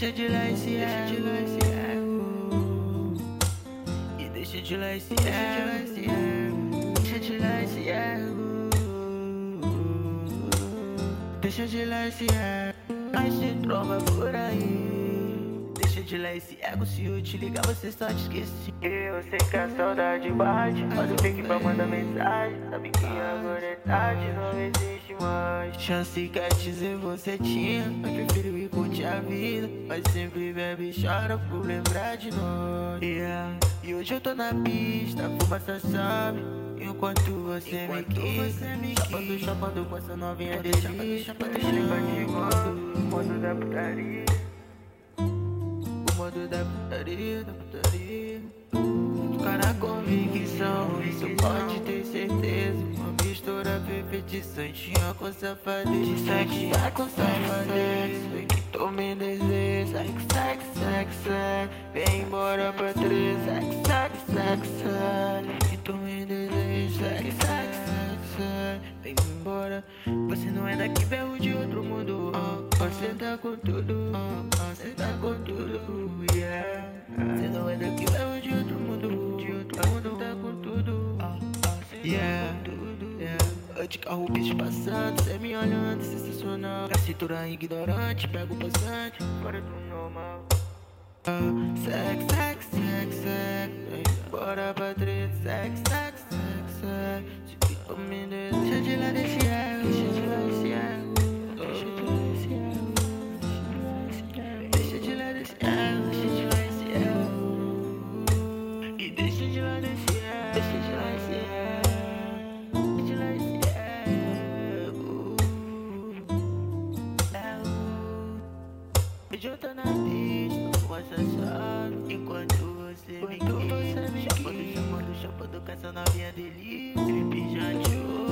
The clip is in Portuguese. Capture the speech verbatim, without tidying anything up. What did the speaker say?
Deixa de lá esse ego. E deixa de lá esse ego. Deixa de lá esse ego. Deixa de lá esse ego. Mas se tromba por aí. Deixa de lá esse ego. Se eu te ligar você só te esqueci. Eu sei que a saudade bate, mas eu tenho que pra mandar mensagem. Sabe que agora é tarde, não existe mais chance quer dizer você tinha, mas prefiro ir curtir a vida. Mas sempre bebe e chora por lembrar de nós, yeah. E hoje eu tô na pista, fumaça sobe enquanto você enquanto me quis você me chapando, chapando com essa novinha delícia. Chapando, chapando, o modo da putaria. O modo da putaria, da putaria. Cara, convicção, isso pode ter certeza. Uma mistura perfeita de santinha com safadez. De sexo com safadez. Vem que tu me deseja. Sex, sex, sex, sex. Vem embora pra três. Sex, sex, sex, sex. Vem que tu me deseja. Sex, sex, sex, sex. Vem embora. Você não é daqui, veio de outro mundo. Você tá com tudo. Você tá com tudo, yeah. Você não é daqui, veio de outro mundo. De outro mundo, tá com tudo, yeah, yeah. Eu de carro, bicho passando, cê me olhando, sensacional. A cintura ignorante, pego o passante, fora do normal. uh, Sex, sex, sex, sex. Vem embora pra treta. Sex, sex, sex, sex. Se que tu me deixa de lá desse ego. Deixa de lá desse ego. Deixa de lá desse ego. Deixa de lá desse ego. Deixa de lá desse ego. E deixa de lá desse ego. Deixa de lá desse ego. Deixa de lá desse ego. Hoje eu tô na pista, com essa chave. Enquanto você me quis, chamando, chamando, chamando com essa novinha delícia. Ele pijante.